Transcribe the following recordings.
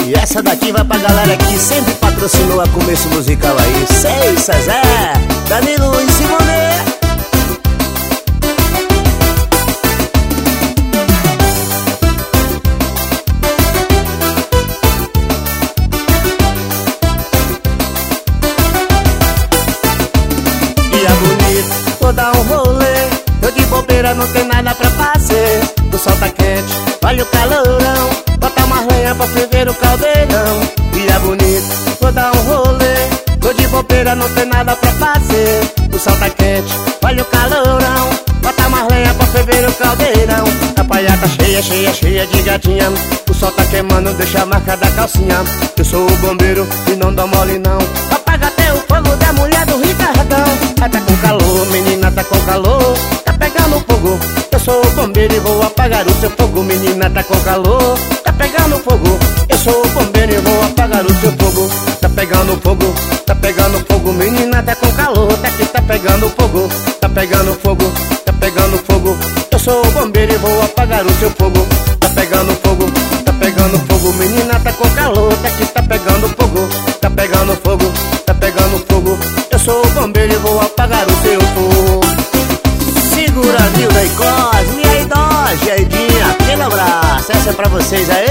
E essa daqui vai pra galera que sempre patrocinou a Começo Musical aí. Sei, Zezé, Danilo e Simone. Dia bonito, vou dar um rolê. Eu de bobeira não tem nada pra fazer. O sol tá quente, olha o calorão. Bota uma lenha pra ferver o caldeirão. Dia bonito, vou dar um rolê. Eu de bobeira não tem nada pra fazer. O sol tá quente, olha o calorão. Bota uma lenha pra ferver o caldeirão. A praia tá cheia, cheia, cheia de gatinha. O sol tá queimando, deixa a marca da calcinha. Eu sou o bombeiro e não dou mole não. Apaga até o fogo da mulher do Ricardão. Tá com calor, menina, tá com calor. Tá pegando fogo. Eu sou o bombeiro e vou apagar o seu fogo. Menina, tá com calor. Tá pegando fogo. Eu sou o bombeiro e vou apagar o seu fogo. Tá pegando fogo. Tá pegando fogo. Menina, tá com calor. Tá aqui, tá pegando fogo. Tá pegando fogo. Tá pegando fogo. Eu sou o bombeiro e vou apagar o seu fogo. Tá pegando fogo. Tá pegando fogo. Menina, tá com calor. Tá aqui, tá pegando fogo. Tá pegando fogo. Tá pegando fogo. Eu sou o bombeiro e vou apagar o seu fogo. Segura a Nilda e Cosme, e aí Dodge, e aí Dinha, aquele abraço. Essa é pra vocês aí.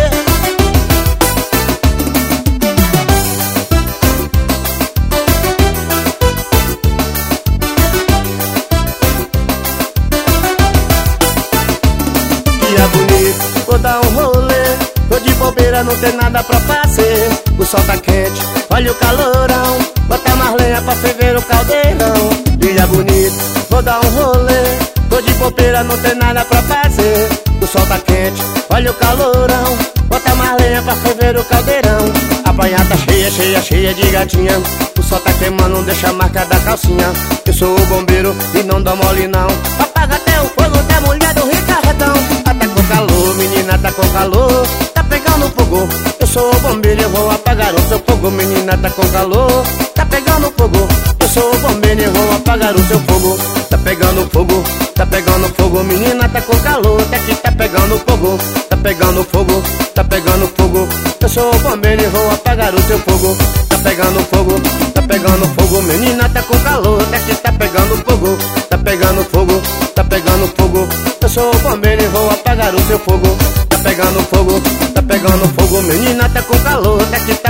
Dia bonito, vou dar um rolê. Tô de bobeira, não tem nada pra fazer. O sol tá quente, olha o calorão. Bota mais lenha pra ferver o caldeirão. Dia bonito, vou dar um rolê. Tô de bobeira, não tem nada pra fazer. O sol tá quente, olha o calorão. Bota mais lenha pra ferver o caldeirão. A praia tá cheia, cheia, cheia de gatinha. O sol tá queimando, deixa a marca da calcinha. Eu sou o bombeiro e não dou mole não. Apaga até o fogo da mulher do Ricardão. Tá com calor, menina, tá com calor. Tá pegando fogo. Eu sou o bombeiro e eu vou apagar o seu fogo. Menina, tá com calor. Tá pegando fogo. Eu sou o bombeiro e eu vou apagar o seu fogo. Tá pegando fogo. Tá pegando fogo. Menina, tá com calor. Tá aqui, tá pegando fogo. Tá pegando fogo. Tá pegando fogo. Eu sou o bombeiro e vou apagar o seu fogo. Tá pegando fogo. Tá pegando fogo. Menina, tá com calor. Tá aqui, tá pegando fogo. Tá pegando fogo. Tá pegando fogo. Eu sou o bombeiro e vou apagar o seu fogo. Tá pegando fogo. Tá pegando fogo. Menina, tá com calor. Tá aqui,